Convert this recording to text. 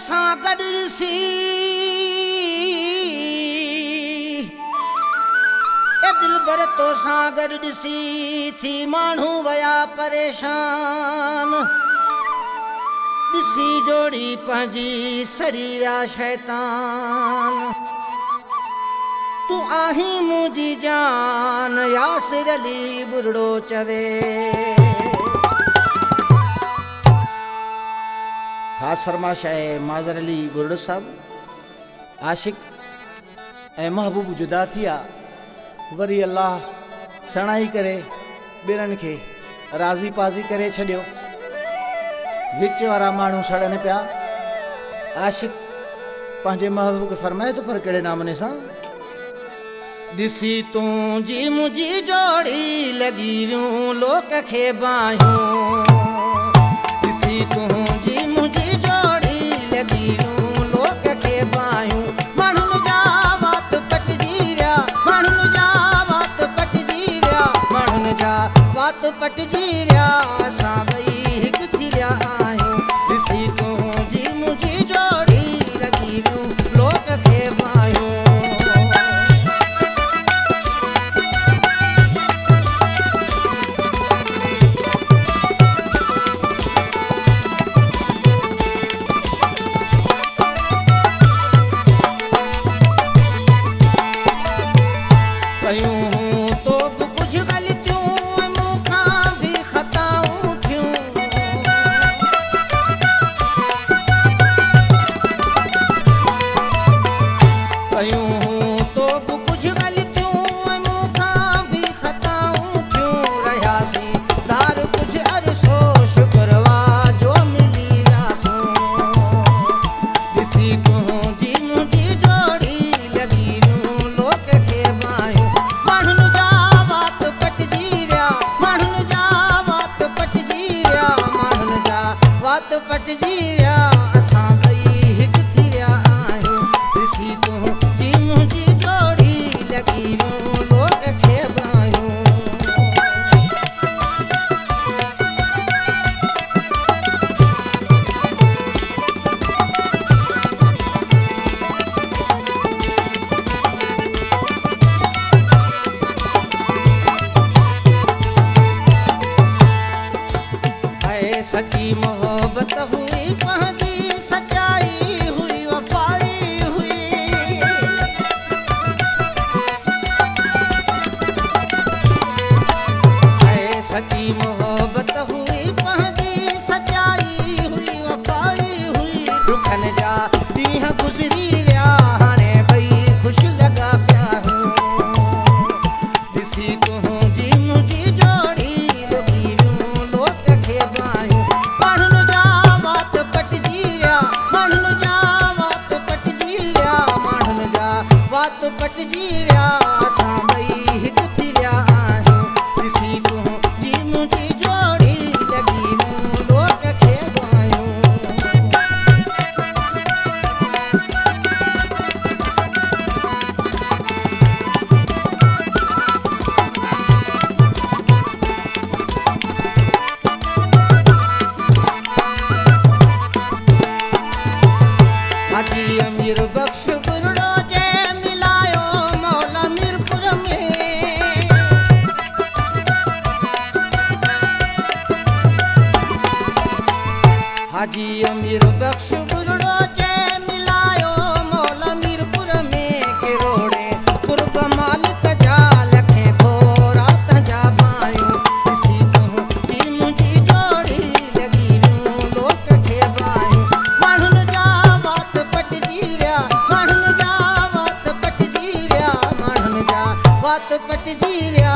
सां गॾु ॾिसी ए दिलबर तोसां गॾु ॾिसी थी माण्हू विया परेशान ॾिसी जोड़ी पंहिंजी सड़ी विया शैतान तू आहीं मुंहिंजी जान यासिर अली बुरड़ो चवे ख़ासि फरमाइश आहे माज़र अली बुरड़ो साहब आशिक़ ऐं महबूब जुदा थी विया वरी अल्लाह सणाई करे ॿिरनि खे राज़ी पाज़ी करे छॾियो विच वारा माण्हू सड़नि पिया आशिक़ पंहिंजे महबूब खे फरमाए थो पर कहिड़े नामने सां ॾिसी तुंहिंजी मुंहिंजी जोड़ी लॻी वियूं लोक खे बाहियूं ॾिसी तुंहिंजी मुंहिंजी जोड़ी लॻी वियूं लोक खे बाहियूं माण्हुनि जा वात पटिजी विया माण्हुनि जा वात पटिजी विया माण्हुनि जा वात पटिजी विया असां ॿई हिकु थी विया आहियूं ॾिसी तुंहिंजी मुंहिंजी जोड़ी लॻी वियूं लोक खे बाहियूं पटिजी विया असां ॿई हिकु थी विया आहियूं ॾिसी तुंहिंजी मुंहिंजी जोड़ी लॻी वियूं लोक खे बाहियूं सची मोहब्बत हुई पंहिंजी सचाई हुई वफ़ाई हुई सची मोहब्बत हुई पंहिंजी सचाई हुई वफ़ाई हुई दुखनि जा ॾींहं गुज़री विया हाणे ॿई ख़ुशि लॻा पिया ॾिसी तुंहिंजी मुंहिंजी जोड़ी लॻी वियूं लोक खे बाहियूं माण्हुनि जा वात पटिजी विया माण्हुनि जा वात पटिजी विया माण्हुनि जा वात पटिजी विया असां ॿई हिकु थी विया आहियूं ॾिसी तुंहिंजी मुंहिंजी जोड़ी लॻी वियूं लोक खे बाहियूं हाजी अमीर बख्श बुरड़ो जे मिलायो मौला मीरपुर में हाजी अमीर बख्श बुरड़ो जे मिलायो मौला मीरपुर में किरोड़े कुर्ब मालिक जा लखे थोरा तंजा बायूं ॾिसी तुंहिंजी मुंहिंजी जोड़ी लॻी वियूं लोक खे बाहियूं माण्हुनि जा वात पटिजी विया माण्हुनि जा वात पटिजी विया माण्हुनि जा वात पटिजी विया